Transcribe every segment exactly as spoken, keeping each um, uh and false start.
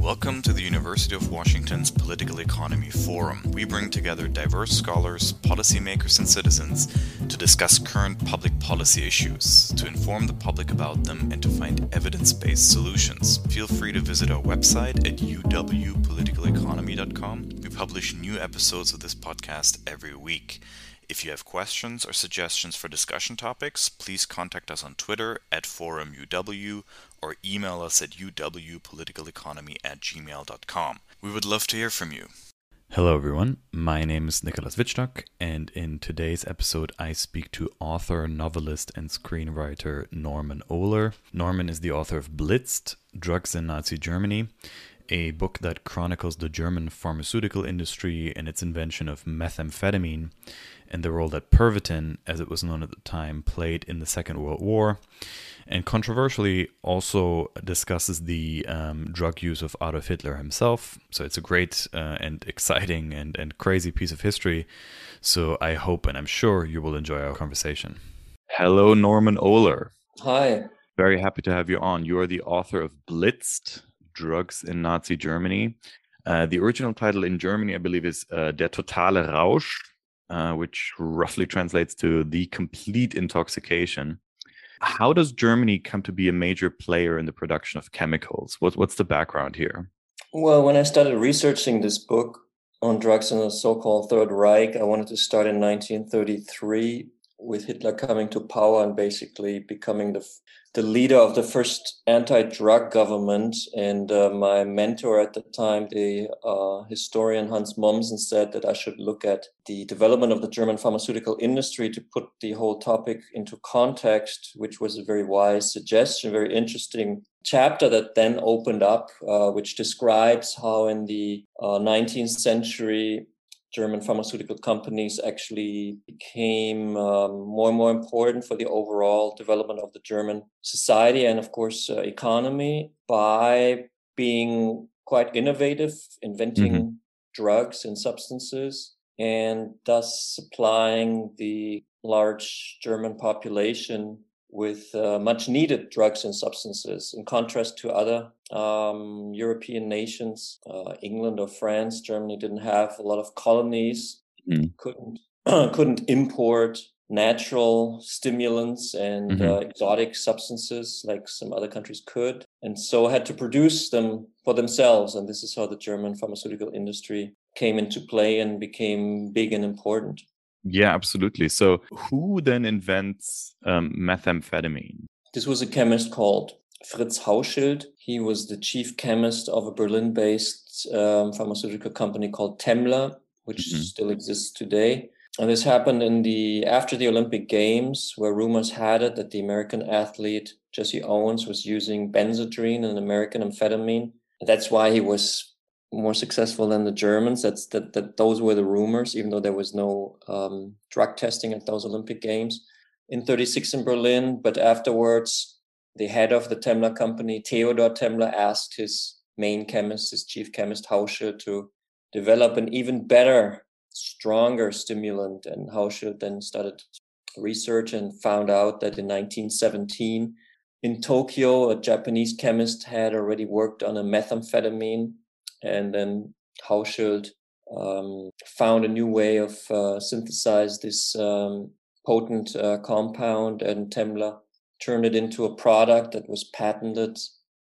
Welcome to the University of Washington's Political Economy Forum. We bring together diverse scholars, policymakers, and citizens to discuss current public policy issues, to inform the public about them, and to find evidence-based solutions. Feel free to visit our website at u w political economy dot com. We publish new episodes of this podcast every week. If you have questions or suggestions for discussion topics, please contact us on Twitter at forumu or email us at u w political economy at gmail dot com. We would love to hear from you. Hello everyone, my name is Nicholas Wittstock, and in today's episode I speak to author, novelist, and screenwriter Norman Ohler. Norman is the author of Blitzed, Drugs in Nazi Germany, a book that chronicles the German pharmaceutical industry and its invention of methamphetamine, and the role that Pervitin, as it was known at the time, played in the Second World War, and controversially also discusses the um, drug use of Adolf Hitler himself. So it's a great uh, and exciting and, and crazy piece of history. So I hope and I'm sure you will enjoy our conversation. Hello, Norman Ohler. Hi. Very happy to have you on. You are the author of Blitzed, Drugs in Nazi Germany. Uh, the original title in Germany, I believe, is uh, Der totale Rausch, uh, which roughly translates to The Complete Intoxication. How does Germany come to be a major player in the production of chemicals? What, what's the background here? Well, when I started researching this book on drugs in the so-called Third Reich, I wanted to start in nineteen thirty-three with Hitler coming to power and basically becoming the the leader of the first anti-drug government. And uh, my mentor at the time, the uh, historian Hans Mommsen, said that I should look at the development of the German pharmaceutical industry to put the whole topic into context, which was a very wise suggestion, very interesting chapter that then opened up, uh, which describes how in the uh, nineteenth century, German pharmaceutical companies actually became um, more and more important for the overall development of the German society and, of course, uh, economy by being quite innovative, inventing mm-hmm. drugs and substances, and thus supplying the large German population with uh, much needed drugs and substances. In contrast to other um, European nations, uh, England or France, Germany didn't have a lot of colonies, mm. couldn't couldn't import natural stimulants and mm-hmm. uh, exotic substances like some other countries could, and so had to produce them for themselves. And this is how the German pharmaceutical industry came into play and became big and important. Yeah, absolutely. So who then invents um, methamphetamine? This was a chemist called Fritz Hauschild. He was the chief chemist of a Berlin-based um, pharmaceutical company called Temmler, which mm-hmm. still exists today. And this happened in the after the Olympic Games, where rumors had it that the American athlete Jesse Owens was using Benzedrine, an American amphetamine. That's why he was more successful than the Germans. That's that, that those were the rumors, even though there was no um, drug testing at those Olympic Games in thirty-six in Berlin. But afterwards, the head of the Temmler company, Theodor Temmler, asked his main chemist, his chief chemist, Hauschild, to develop an even better, stronger stimulant. And Hauschild then started research and found out that in nineteen seventeen in Tokyo, a Japanese chemist had already worked on a methamphetamine. And then Hauschild um, found a new way of uh, synthesize this um, potent uh, compound, and Temmler turned it into a product that was patented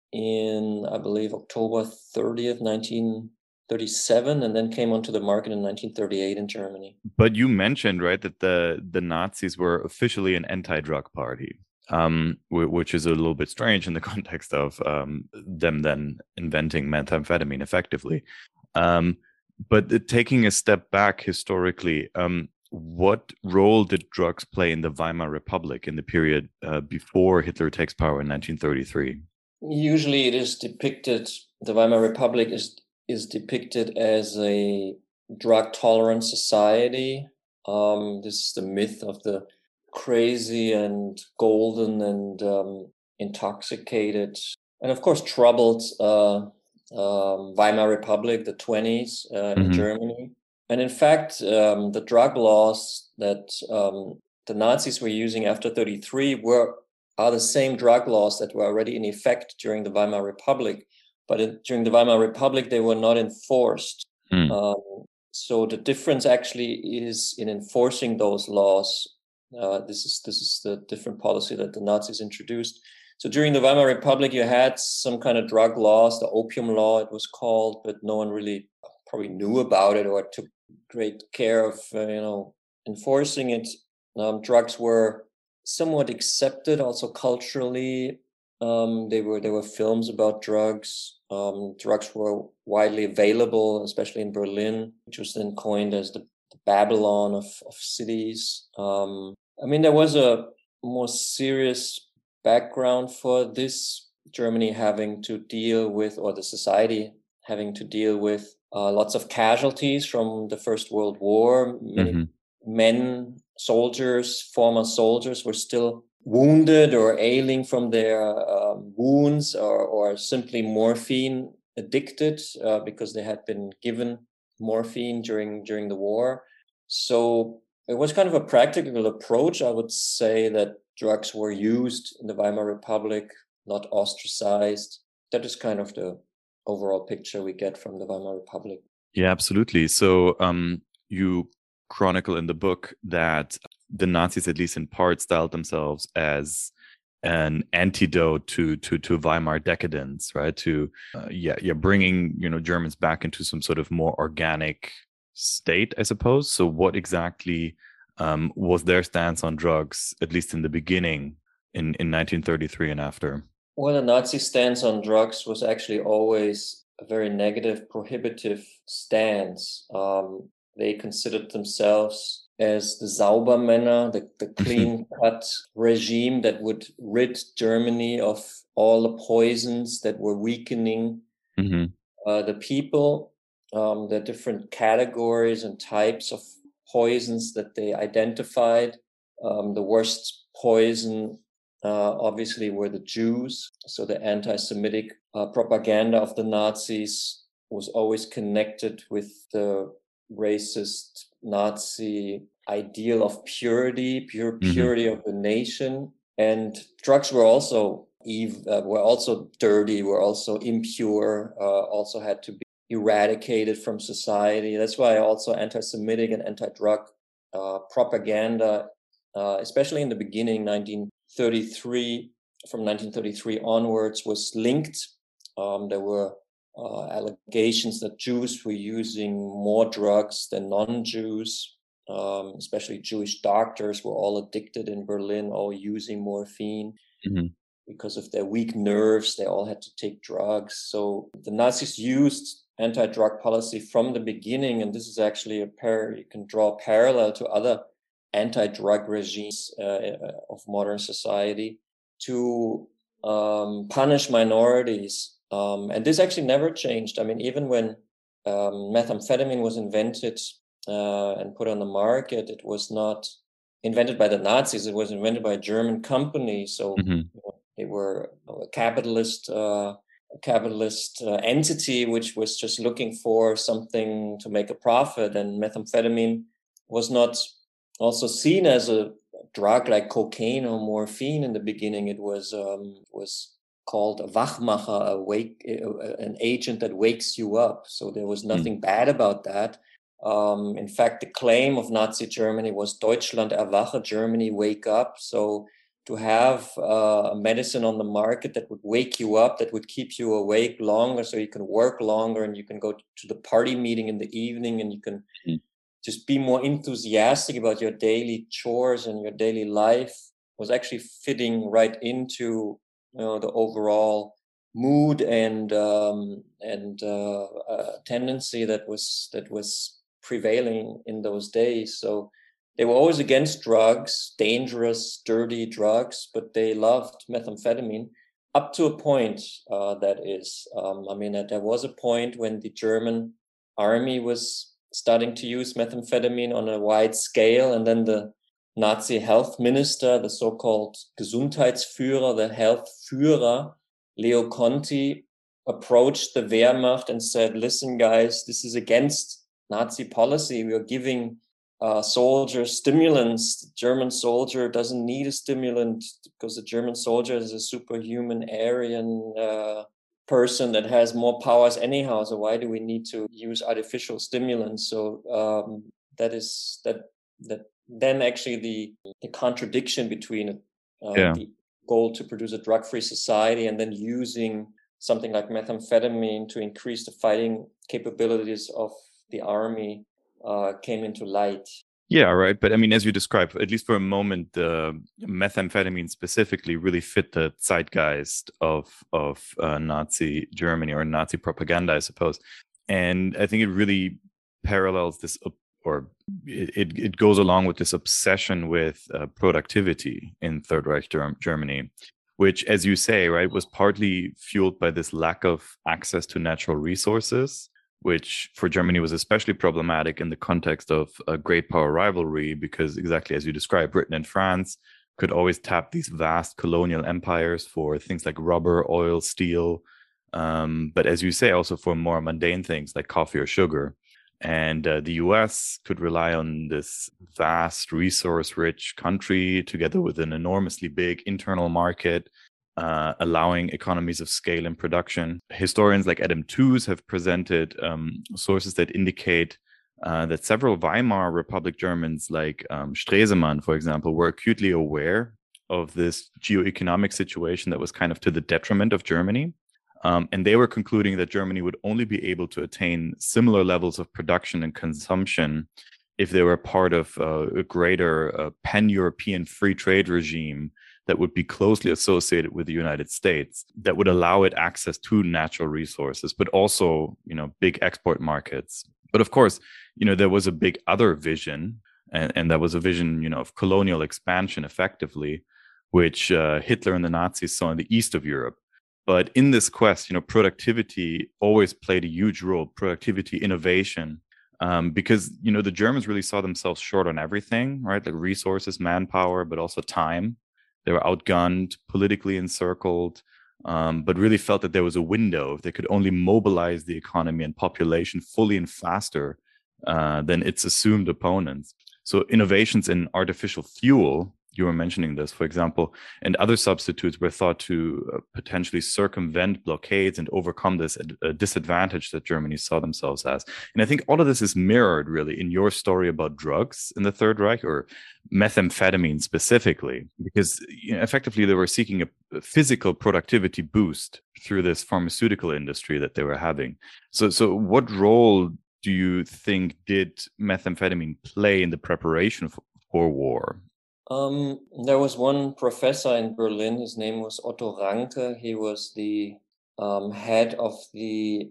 in, I believe, October thirtieth, nineteen thirty-seven, and then came onto the market in nineteen thirty-eight in Germany. But you mentioned, right, that the, the Nazis were officially an anti-drug party. Um, which is a little bit strange in the context of um, them then inventing methamphetamine effectively. Um, but taking a step back historically, um, what role did drugs play in the Weimar Republic in the period uh, before Hitler takes power in nineteen thirty-three? Usually it is depicted, the Weimar Republic is, is depicted as a drug-tolerant society. Um, this is the myth of the crazy and golden and um, intoxicated and of course troubled uh, um, Weimar Republic, the twenties uh, mm-hmm. in Germany. And in fact, um, the drug laws that um, the Nazis were using after thirty-three were are the same drug laws that were already in effect during the Weimar Republic. but in, during the Weimar Republic, they were not enforced. Mm. Um, so the difference actually is in enforcing those laws. Uh, this is this is the different policy that the Nazis introduced. So during the Weimar Republic, you had some kind of drug laws, the opium law it was called, but no one really probably knew about it or took great care of uh, you know enforcing it. Um, drugs were somewhat accepted, also culturally. Um, they were there were films about drugs. Um, drugs were widely available, especially in Berlin, which was then coined as the, the Babylon of, of cities. Um, I mean, there was a more serious background for this. Germany having to deal with, or the society having to deal with, uh, lots of casualties from the First World War. Many Mm-hmm. men, soldiers, former soldiers were still wounded or ailing from their uh, wounds, or, or simply morphine addicted uh, because they had been given morphine during during the war. So it was kind of a practical approach. I would say that drugs were used in the Weimar Republic, not ostracized. That is kind of the overall picture we get from the Weimar Republic. Yeah, absolutely. So um, you chronicle in the book that the Nazis, at least in part, styled themselves as an antidote to to to Weimar decadence, right? To uh, yeah, yeah, bringing you know Germans back into some sort of more organic state, I suppose. So, what exactly um, was their stance on drugs, at least in the beginning, in in nineteen thirty-three and after? Well, the Nazi stance on drugs was actually always a very negative, prohibitive stance. Um, they considered themselves as the Saubermänner, the, the clean-cut regime that would rid Germany of all the poisons that were weakening Mm-hmm. uh, the people. Um, the different categories and types of poisons that they identified. Um, the worst poison Uh, obviously were the Jews. So the anti-Semitic uh, propaganda of the Nazis was always connected with the racist Nazi ideal of purity, pure purity mm-hmm. of the nation. And drugs were also ev- uh, were also dirty, were also impure, uh, also had to be eradicated from society. That's why also anti-Semitic and anti-drug uh, propaganda, uh, especially in the beginning, nineteen thirty-three, from nineteen thirty-three onwards, was linked. Um, there were uh, allegations that Jews were using more drugs than non-Jews. Um, especially Jewish doctors were all addicted in Berlin, all using morphine. Mm-hmm. Because of their weak nerves, they all had to take drugs. So the Nazis used anti-drug policy from the beginning, and this is actually a pair you can draw a parallel to other anti-drug regimes uh, of modern society, to um, punish minorities. Um, and this actually never changed. I mean, even when um, methamphetamine was invented uh, and put on the market, it was not invented by the Nazis. It was invented by a German company. So mm-hmm. you know, they were a capitalist uh, a capitalist uh, entity, which was just looking for something to make a profit. And methamphetamine was not also seen as a drug like cocaine or morphine in the beginning. It was um, was called a Wachmacher, a wake, an agent that wakes you up. So there was nothing mm. bad about that. Um, in fact, the claim of Nazi Germany was Deutschland erwache, Germany wake up. So to have uh, a medicine on the market that would wake you up, that would keep you awake longer, so you can work longer and you can go to the party meeting in the evening and you can mm. just be more enthusiastic about your daily chores and your daily life, was actually fitting right into, you know, the overall mood and um, and uh, uh, tendency that was that was prevailing in those days. So they were always against drugs, dangerous, dirty drugs, but they loved methamphetamine up to a point. Uh, that is, um, I mean, there was a point when the German army was starting to use methamphetamine on a wide scale. And then the Nazi health minister, the so-called Gesundheitsführer, the health Führer, Leo Conti, approached the Wehrmacht and said, listen, guys, this is against Nazi policy. We are giving uh, soldiers stimulants. The German soldier doesn't need a stimulant because the German soldier is a superhuman Aryan uh, person that has more powers anyhow. So why do we need to use artificial stimulants? So um, that is that that then actually the the contradiction between uh, Yeah. the goal to produce a drug-free society and then using something like methamphetamine to increase the fighting capabilities of the army uh, came into light. Yeah, right. But I mean, as you described, at least for a moment, uh, methamphetamine specifically really fit the zeitgeist of of uh, Nazi Germany or Nazi propaganda, I suppose. And I think it really parallels this, or it it goes along with this obsession with uh, productivity in Third Reich Germany, which, as you say, right, was partly fueled by this lack of access to natural resources, which for Germany was especially problematic in the context of a great power rivalry, because exactly as you described, Britain and France could always tap these vast colonial empires for things like rubber, oil, steel, um, but as you say, also for more mundane things like coffee or sugar. And uh, the U S could rely on this vast, resource-rich country together with an enormously big internal market, Uh, allowing economies of scale in production. Historians like Adam Tooze have presented um, sources that indicate uh, that several Weimar Republic Germans, like um, Stresemann, for example, were acutely aware of this geoeconomic situation that was kind of to the detriment of Germany. Um, and they were concluding that Germany would only be able to attain similar levels of production and consumption if they were part of uh, a greater uh, pan-European free trade regime that would be closely associated with the United States, that would allow it access to natural resources, but also, you know, big export markets. But of course, you know, there was a big other vision, and, and that was a vision, you know, of colonial expansion effectively, which uh, Hitler and the Nazis saw in the east of Europe. But in this quest, you know, productivity always played a huge role, productivity, innovation, um, because, you know, the Germans really saw themselves short on everything, right? Like resources, manpower, but also time. They were outgunned, politically encircled, um, but really felt that there was a window. If they could only mobilize the economy and population fully and faster uh, than its assumed opponents. So innovations in artificial fuel, you were mentioning this, for example, and other substitutes were thought to uh, potentially circumvent blockades and overcome this uh, disadvantage that Germany saw themselves as. And I think all of this is mirrored really in your story about drugs in the Third Reich, or methamphetamine specifically, because, you know, effectively they were seeking a physical productivity boost through this pharmaceutical industry that they were having. So, so what role do you think did methamphetamine play in the preparation for, for war? Um, there was one professor in Berlin. His name was Otto Ranke. He was the um, head of the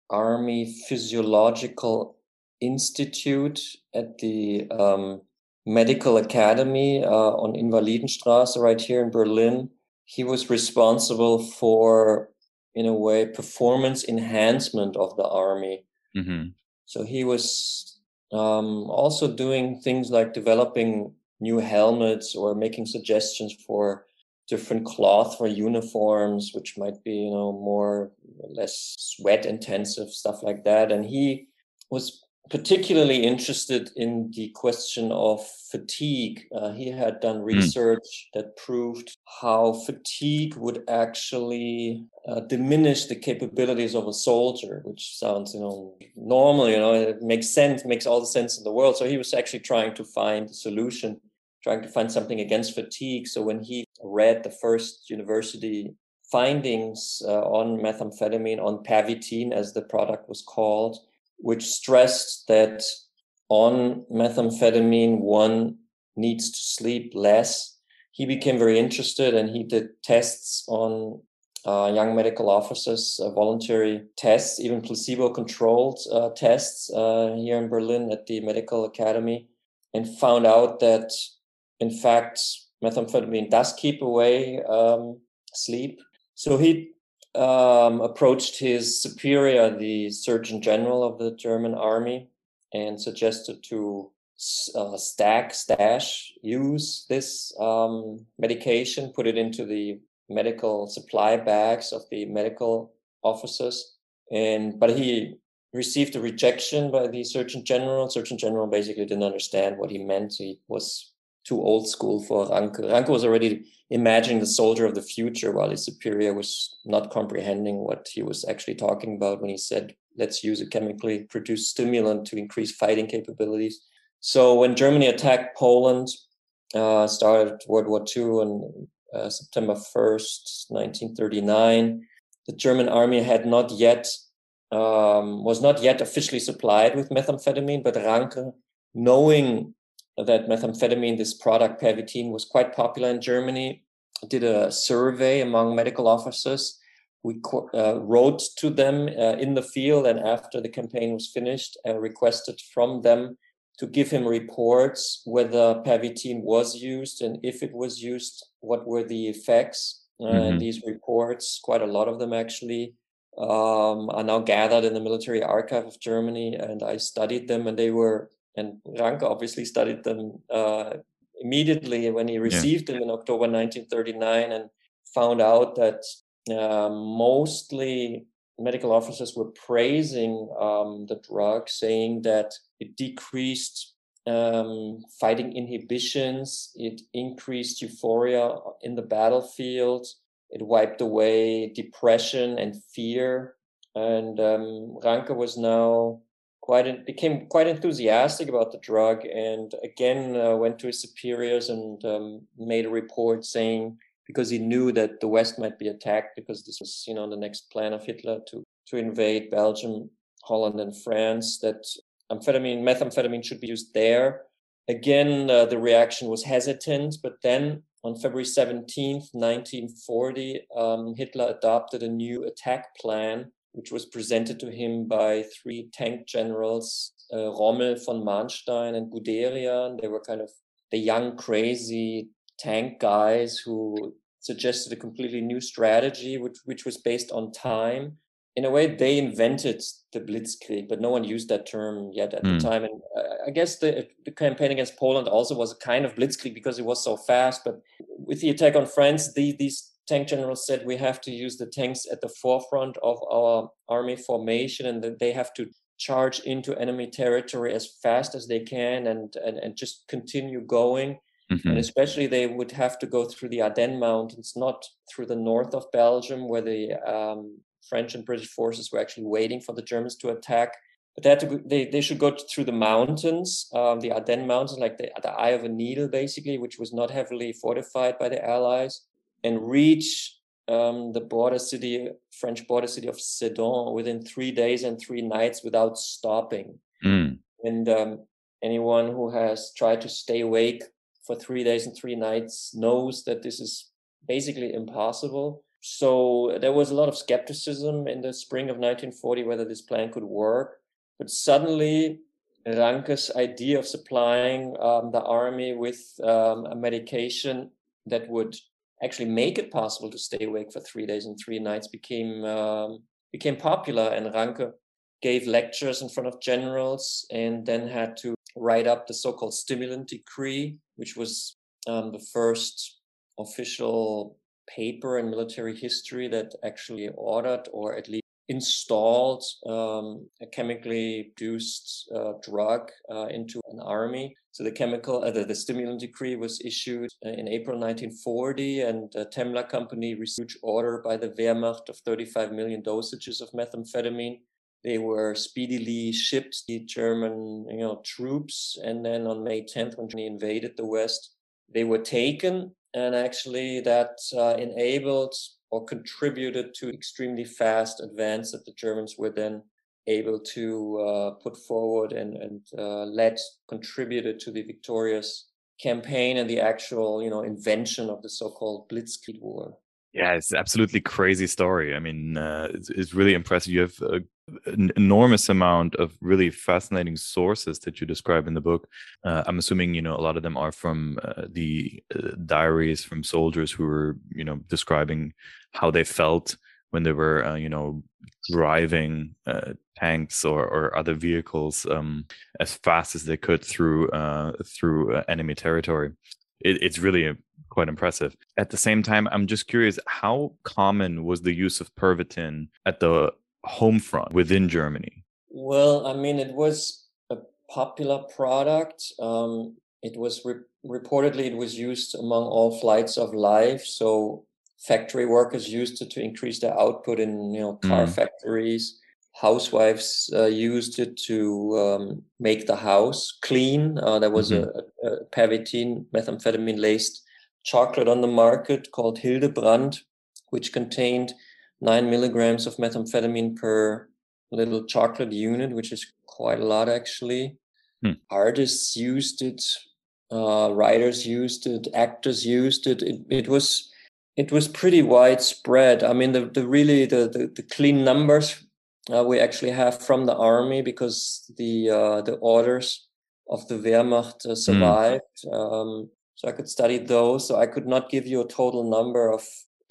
Army Physiological Institute at the um, Medical Academy uh, on Invalidenstraße, right here in Berlin. He was responsible for, in a way, performance enhancement of the army. Mm-hmm. So he was um, also doing things like developing new helmets or making suggestions for different cloth for uniforms, which might be, you know, more or less sweat intensive, stuff like that. And he was particularly interested in the question of fatigue. Uh, he had done research mm. that proved how fatigue would actually uh, diminish the capabilities of a soldier, which sounds, you know, normal, you know, it makes sense, makes all the sense in the world. So he was actually trying to find a solution, trying to find something against fatigue. So when he read the first university findings uh, on methamphetamine, on Pervitin, as the product was called, which stressed that on methamphetamine, one needs to sleep less, he became very interested, and he did tests on uh, young medical officers, uh, voluntary tests, even placebo-controlled uh, tests uh, here in Berlin at the Medical Academy, and found out that, in fact, methamphetamine does keep away um, sleep. So he um, approached his superior, the Surgeon General of the German Army, and suggested to uh, stack, stash, use this um, medication, put it into the medical supply bags of the medical officers. And but he received a rejection by the Surgeon General. Surgeon General basically didn't understand what he meant. He was too old school for Ranke. Ranke was already imagining the soldier of the future, while his superior was not comprehending what he was actually talking about when he said, let's use a chemically produced stimulant to increase fighting capabilities. So when Germany attacked Poland, uh, started World War Two on uh, September first, nineteen thirty-nine, the German army had not yet, um, was not yet officially supplied with methamphetamine, but Ranke, knowing that methamphetamine, this product pervitin, was quite popular in Germany, did a survey among medical officers. We uh, wrote to them uh, in the field, and after the campaign was finished, uh, requested from them to give him reports whether pervitin was used, and if it was used, what were the effects. Mm-hmm. And these reports, quite a lot of them actually, um, are now gathered in the military archive of Germany, and I studied them, and they were, and Ranke obviously studied them uh, immediately when he received yeah. them in October nineteen thirty-nine, and found out that uh, mostly medical officers were praising um, the drug, saying that it decreased um, fighting inhibitions, it increased euphoria in the battlefield, it wiped away depression and fear. And um, Ranke was now quite became quite enthusiastic about the drug, and again uh, went to his superiors and um, made a report saying, because he knew that the West might be attacked, because this was, you know, the next plan of Hitler to to invade Belgium, Holland, and France, that amphetamine, methamphetamine should be used there. Again, uh, the reaction was hesitant, but then on February seventeenth, nineteen forty, um, Hitler adopted a new attack plan, which was presented to him by three tank generals, uh, Rommel, von Manstein, and Guderian. They were kind of the young, crazy tank guys who suggested a completely new strategy, which, which was based on time. In a way, they invented the Blitzkrieg, but no one used that term yet at mm. the time. And I guess the, the campaign against Poland also was a kind of Blitzkrieg because it was so fast. But with the attack on France, the, these tank generals said we have to use the tanks at the forefront of our army formation, and that they have to charge into enemy territory as fast as they can and, and, and just continue going. Mm-hmm. And especially they would have to go through the Ardennes Mountains, not through the north of Belgium, where the um, French and British forces were actually waiting for the Germans to attack. But they, had to go, they, they should go through the mountains, um, the Ardennes Mountains, like the, the eye of a needle, basically, which was not heavily fortified by the Allies, and reach um, the border city, French border city of Sedan within three days and three nights without stopping. Mm. And um, anyone who has tried to stay awake for three days and three nights knows that this is basically impossible. So there was a lot of skepticism in the spring of nineteen forty whether this plan could work. But suddenly, Ranke's idea of supplying um, the army with um, a medication that would actually make it possible to stay awake for three days and three nights became um, became popular, and Ranke gave lectures in front of generals and then had to write up the so-called stimulant decree, which was um, the first official paper in military history that actually ordered or at least installed um, a chemically produced uh, drug uh, into an army. So the chemical, uh, the, the stimulant decree was issued uh, in April nineteen forty, and the Temmler Company received a huge order by the Wehrmacht of thirty-five million dosages of methamphetamine. They were speedily shipped to German, you know, troops, and then on May tenth, when Germany invaded the West, they were taken, and actually that uh, enabled or contributed to extremely fast advance that the Germans were then able to uh, put forward and, and uh, led, contributed to the victorious campaign and the actual, you know, invention of the so-called Blitzkrieg War. Yeah, it's an absolutely crazy story. I mean, uh, it's, it's really impressive. You have a, an enormous amount of really fascinating sources that you describe in the book. Uh, I'm assuming, you know, a lot of them are from uh, the uh, diaries from soldiers who were, you know, describing how they felt when they were, uh, you know, driving uh, tanks or, or other vehicles um, as fast as they could through uh, through uh, enemy territory. It, it's really a, quite impressive. At the same time, I'm just curious, how common was the use of Pervitin at the home front within Germany? Well, I mean, it was a popular product. Um, it was re- reportedly it was used among all flights of life. So factory workers used it to increase their output in, you know, car Mm. factories. Housewives uh, used it to um, make the house clean. Uh, there was Mm-hmm. a, a Pervitin, methamphetamine laced chocolate on the market called Hildebrand, which contained nine milligrams of methamphetamine per little chocolate unit, which is quite a lot actually. Hmm. Artists used it, uh, writers used it, actors used it. It, it was it was pretty widespread. I mean, the, the really the, the, the clean numbers uh, we actually have from the army, because the uh, the orders of the Wehrmacht uh, survived. Mm. Um, so I could study those. So I could not give you a total number of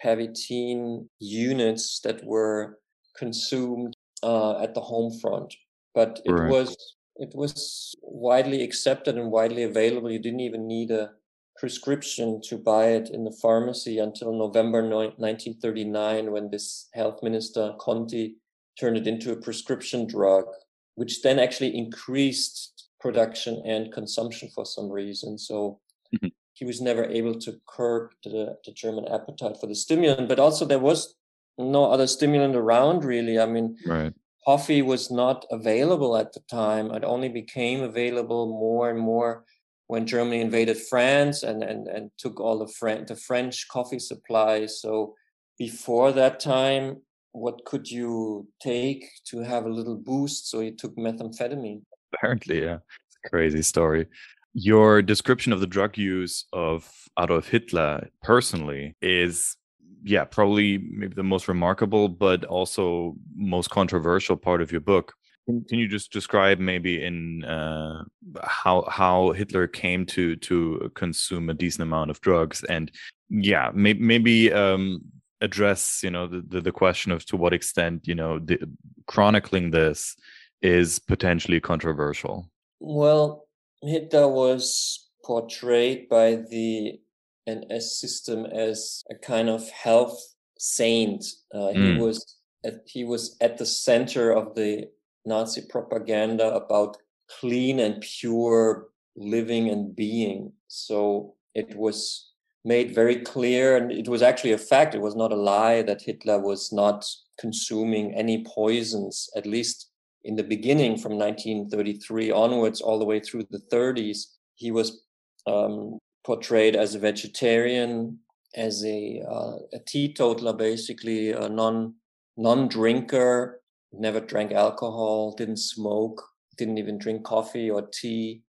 Pervitin units that were consumed uh, at the home front, but it Right. was it was widely accepted and widely available. You didn't even need a prescription to buy it in the pharmacy until November nineteen thirty-nine, when this health minister Conti turned it into a prescription drug, which then actually increased production and consumption for some reason. So mm-hmm. he was never able to curb the, the German appetite for the stimulant, but also there was no other stimulant around, really. I mean, right. Coffee was not available at the time. It only became available more and more when Germany invaded France and, and, and took all the, Fran- the French coffee supplies. So before that time, what could you take to have a little boost? So you took methamphetamine. Apparently, yeah. Crazy story. Your description of the drug use of Adolf Hitler personally is, yeah, probably maybe the most remarkable, but also most controversial part of your book. Can you just describe maybe in uh, how how Hitler came to to consume a decent amount of drugs, and yeah, may, maybe um, address you know the, the the question of to what extent you know the, chronicling this is potentially controversial? Well, Hitler was portrayed by the N S system as a kind of health saint. Uh, mm. He was at, he was at the center of the Nazi propaganda about clean and pure living and being. So it was made very clear, and it was actually a fact, it was not a lie, that Hitler was not consuming any poisons, at least in the beginning from nineteen thirty-three onwards, all the way through the thirties. He was um, portrayed as a vegetarian, as a, uh, a teetotaler, basically a non, non-drinker, never drank alcohol, didn't smoke, didn't even drink coffee or tea.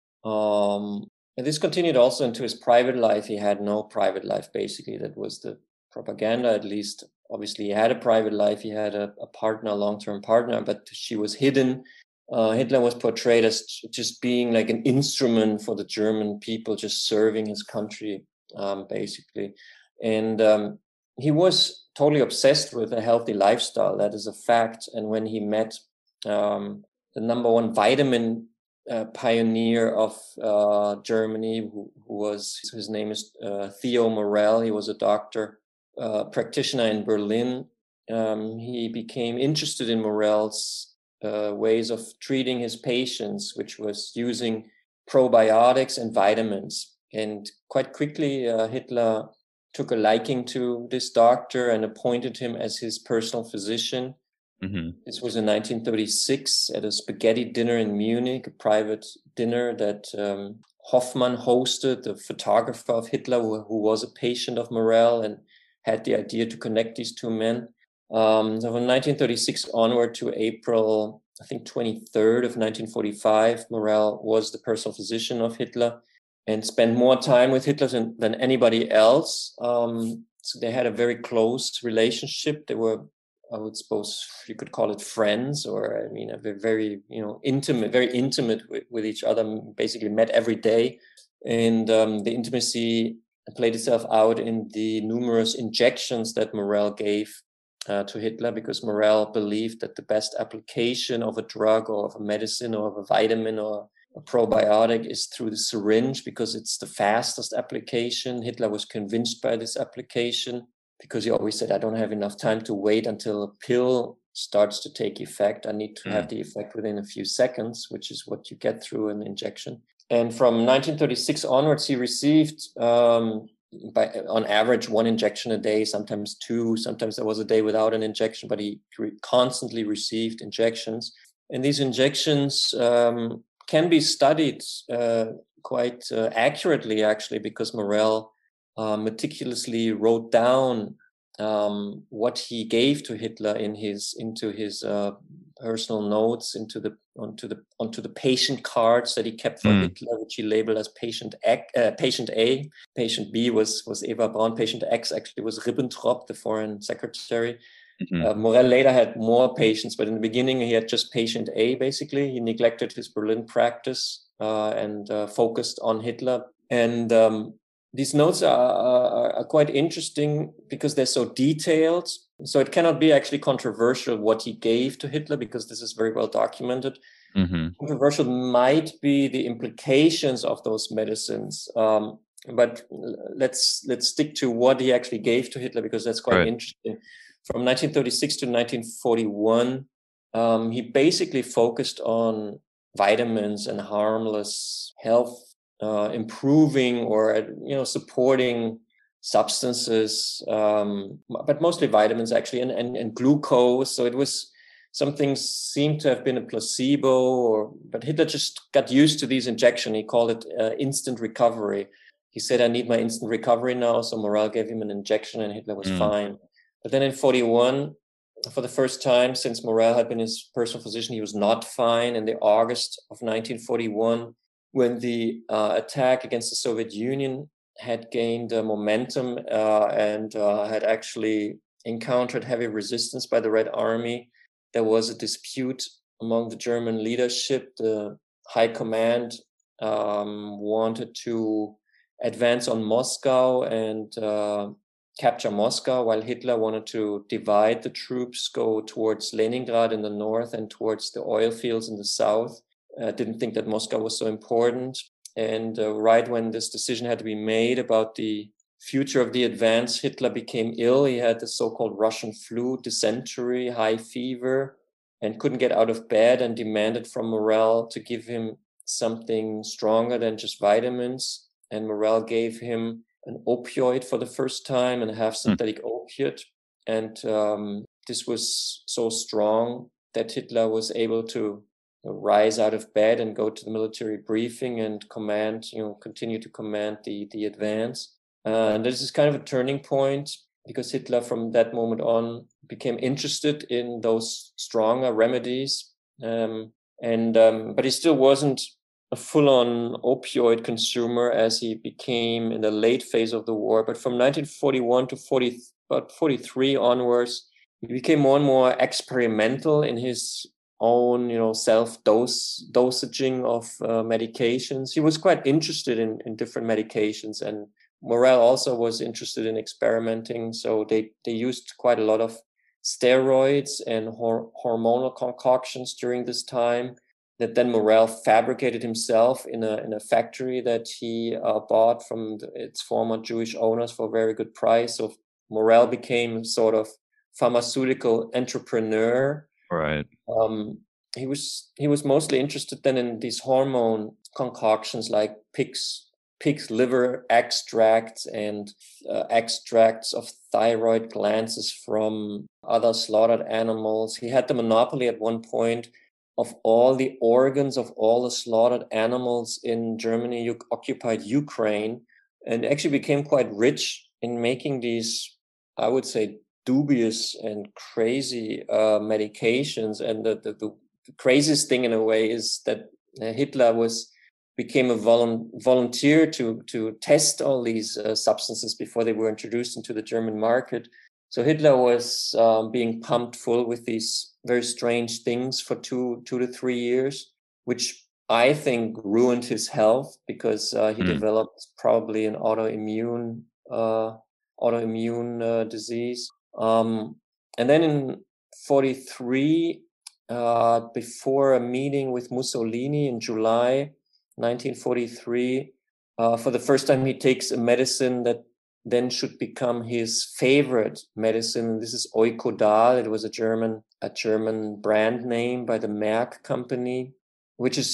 Um, and this continued also into his private life. He had no private life, basically. That was the propaganda, at least. Obviously, he had a private life. He had a, a partner, a long-term partner, but she was hidden. Uh, Hitler was portrayed as just being like an instrument for the German people, just serving his country, um, basically. And um, he was totally obsessed with a healthy lifestyle. That is a fact. And when he met um, the number one vitamin uh, pioneer of uh, Germany, who, who was, his name is uh, Theo Morell. He was a doctor, uh, practitioner in Berlin. Um, he became interested in Morell's uh, ways of treating his patients, which was using probiotics and vitamins. And quite quickly, uh, Hitler took a liking to this doctor and appointed him as his personal physician. Mm-hmm. This was in nineteen thirty-six at a spaghetti dinner in Munich, a private dinner that um, Hoffmann hosted, the photographer of Hitler, who, who was a patient of Morell and had the idea to connect these two men. Um, so from nineteen thirty-six onward to April, I think twenty-third of nineteen forty-five, Morell was the personal physician of Hitler and spent more time with Hitler than, than anybody else. Um, so they had a very close relationship. They were, I would suppose you could call it friends, or I mean, a very, you know, intimate, very intimate with, with each other, basically met every day. And um, the intimacy played itself out in the numerous injections that Morell gave uh, to Hitler, because Morell believed that the best application of a drug or of a medicine or of a vitamin or a probiotic is through the syringe, because it's the fastest application. Hitler was convinced by this application, because he always said, I don't have enough time to wait until a pill starts to take effect. I need to mm. have the effect within a few seconds, which is what you get through an injection. and from nineteen thirty-six onwards, he received, um, by on average, one injection a day, sometimes two. Sometimes there was a day without an injection, but he re- constantly received injections. And these injections um, can be studied uh, quite uh, accurately, actually, because Morell uh, meticulously wrote down um, what he gave to Hitler in his into his uh, personal notes, into the onto the onto the patient cards that he kept for mm. Hitler, which he labeled as patient X, uh, patient A. Patient B was was Eva Braun. Patient X actually was Ribbentrop, the foreign secretary. Mm-hmm. Uh, Morell later had more patients, but in the beginning he had just patient A. Basically, he neglected his Berlin practice uh, and uh, focused on Hitler. And um, these notes are, are, are quite interesting because they're so detailed. So it cannot be actually controversial what he gave to Hitler, because this is very well documented. Mm-hmm. Controversial might be the implications of those medicines. Um, but let's let's stick to what he actually gave to Hitler, because that's quite right. interesting. From nineteen thirty-six to nineteen forty-one, um, he basically focused on vitamins and harmless health uh, improving or you know supporting substances, um, but mostly vitamins actually, and, and, and glucose. So it was some things seemed to have been a placebo, or but Hitler just got used to these injections. He called it uh, instant recovery. He said, "I need my instant recovery now." So Morell gave him an injection, and Hitler was mm. fine. But then in forty-one, for the first time since Morell had been his personal physician, he was not fine. In the August of nineteen forty-one, when the uh, attack against the Soviet Union had gained uh, momentum uh, and uh, had actually encountered heavy resistance by the Red Army, there was a dispute among the German leadership. The High Command um, wanted to advance on Moscow and uh, capture Moscow, while Hitler wanted to divide the troops, go towards Leningrad in the north and towards the oil fields in the south. Uh, didn't think that Moscow was so important. And uh, right when this decision had to be made about the future of the advance, Hitler became ill. He had the so-called Russian flu, dysentery, high fever, and couldn't get out of bed, and demanded from Morell to give him something stronger than just vitamins. And Morell gave him an opioid for the first time, and a half synthetic mm. opiate. And um, this was so strong that Hitler was able to rise out of bed and go to the military briefing and command, you know, continue to command the, the advance. Uh, and this is kind of a turning point, because Hitler from that moment on became interested in those stronger remedies. Um, and um, but he still wasn't a full-on opioid consumer as he became in the late phase of the war. But from nineteen forty-one to forty, about forty-three onwards, he became more and more experimental in his own, you know, self-dose dosaging of uh, medications. He was quite interested in, in different medications, and Morell also was interested in experimenting. So they, they used quite a lot of steroids and hor- hormonal concoctions during this time, that then Morell fabricated himself in a in a factory that he uh, bought from the, its former Jewish owners for a very good price. So Morell became sort of pharmaceutical entrepreneur. Right. Um, he was he was mostly interested then in these hormone concoctions like pig's pig's liver extracts and uh, extracts of thyroid glands from other slaughtered animals. He had the monopoly at one point of all the organs of all the slaughtered animals in Germany u- occupied Ukraine, and actually became quite rich in making these, I would say, dubious and crazy uh, medications. And the, the, the craziest thing in a way is that Hitler was became a volu- volunteer to to test all these uh, substances before they were introduced into the German market. So Hitler was um, being pumped full with these very strange things for two two to three years, which I think ruined his health, because uh, he mm. developed probably an autoimmune uh, autoimmune uh, disease. Um, and then in forty-three, uh, before a meeting with Mussolini in July nineteen forty-three, uh, for the first time he takes a medicine that then should become his favorite medicine. This is Eukodal. It was a German a German brand name by the Merck company, which is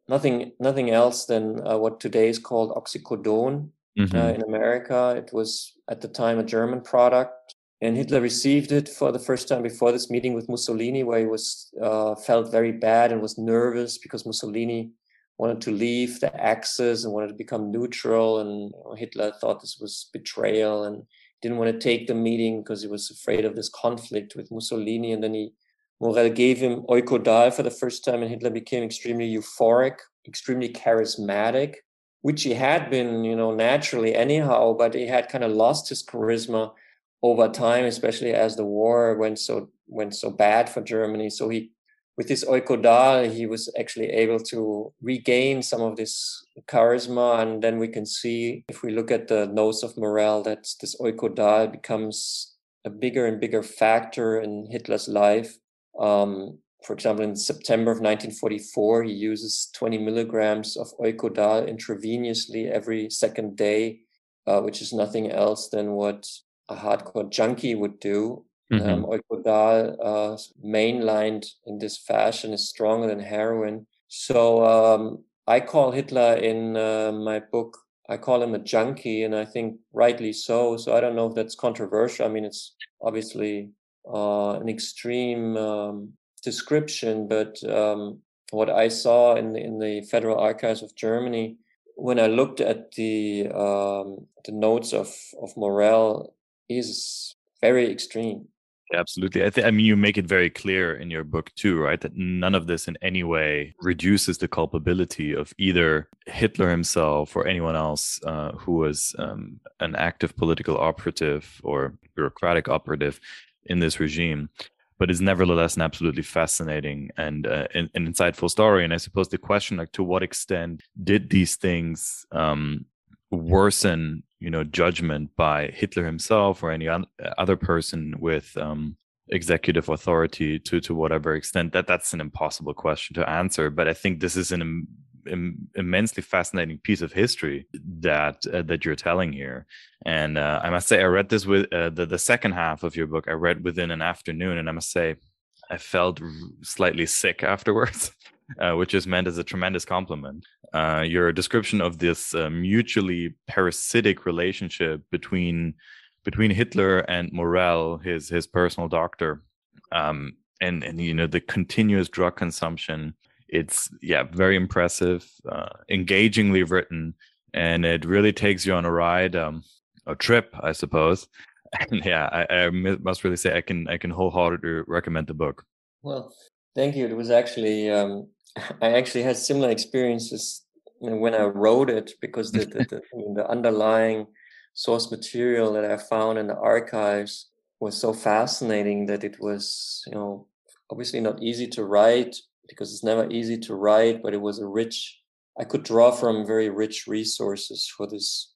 nothing nothing else than uh, what today is called oxycodone mm-hmm. uh, in America. It was at the time a German product, and Hitler received it for the first time before this meeting with Mussolini, where he was uh, felt very bad and was nervous because Mussolini wanted to leave the Axis and wanted to become neutral, and you know, Hitler thought this was betrayal and didn't want to take the meeting because he was afraid of this conflict with Mussolini. And then he Morel gave him Eukodal for the first time, and Hitler became extremely euphoric, extremely charismatic, which he had been, you know, naturally anyhow, but he had kind of lost his charisma over time, especially as the war went so went so bad for Germany. So he, with this Eukodal, he was actually able to regain some of this charisma. And then we can see, if we look at the notes of Morel, that this Eukodal becomes a bigger and bigger factor in Hitler's life. Um, for example, in September of nineteen forty-four, he uses twenty milligrams of Eukodal intravenously every second day, uh, which is nothing else than what a hardcore junkie would do. Mm-hmm. Um, Eukodal, uh, mainlined in this fashion, is stronger than heroin. So um, I call Hitler in uh, my book, I call him a junkie, and I think rightly so. So I don't know if that's controversial. I mean, it's obviously uh, an extreme um, description, but um, what I saw in the, in the Federal Archives of Germany, when I looked at the um, the notes of, of Morel, is very extreme. Absolutely. I, th- I mean, you make it very clear in your book too, right? That none of this in any way reduces the culpability of either Hitler himself or anyone else uh, who was um, an active political operative or bureaucratic operative in this regime, but is nevertheless an absolutely fascinating and uh, an, an insightful story. And I suppose the question, like, to what extent did these things um, worsen, you know, judgment by Hitler himself or any other person with um, executive authority to to whatever extent? That that's an impossible question to answer. But I think this is an im- im- immensely fascinating piece of history that uh, that you're telling here. And uh, I must say, I read this with uh, the the second half of your book. I read within an afternoon, and I must say, I felt r- slightly sick afterwards. Uh, which is meant as a tremendous compliment. Uh, your description of this uh, mutually parasitic relationship between between Hitler and Morel, his his personal doctor, um, and and you know the continuous drug consumption. It's yeah, very impressive, uh, engagingly written, and it really takes you on a ride, um, a trip, I suppose. And yeah, I, I must really say I can I can wholeheartedly recommend the book. Well, thank you. It was actually um, I actually had similar experiences when I wrote it, because the the, the, the underlying source material that I found in the archives was so fascinating that it was, you know, obviously not easy to write, because it's never easy to write, but it was a rich, I could draw from very rich resources for this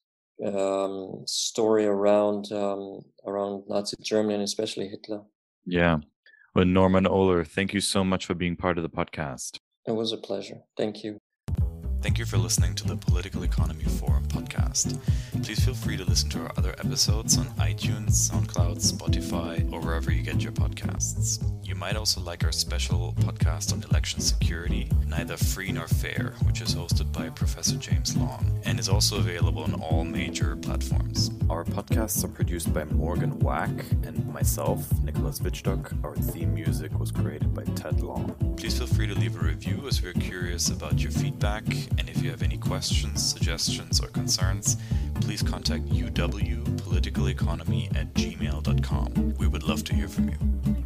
um, story around um, around Nazi Germany and especially Hitler. Yeah. Well, Norman Ohler, thank you so much for being part of the podcast. It was a pleasure. Thank you. Thank you for listening to the Political Economy Forum podcast. Please feel free to listen to our other episodes on iTunes, SoundCloud, Spotify, or wherever you get your podcasts. You might also like our special podcast on election security, Neither Free Nor Fair, which is hosted by Professor James Long, and is also available on all major platforms. Our podcasts are produced by Morgan Wack and myself, Nicholas Wittstock. Our theme music was created by Ted Long. Please feel free to leave a review, as we're curious about your feedback. And if you have any questions, suggestions, or concerns, please contact U W political economy at gmail dot com. We would love to hear from you.